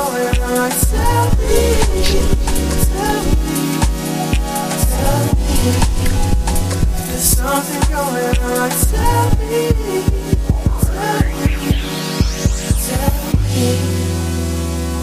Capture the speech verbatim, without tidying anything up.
going on? Tell me, tell me, tell me. There's something going on. Tell me.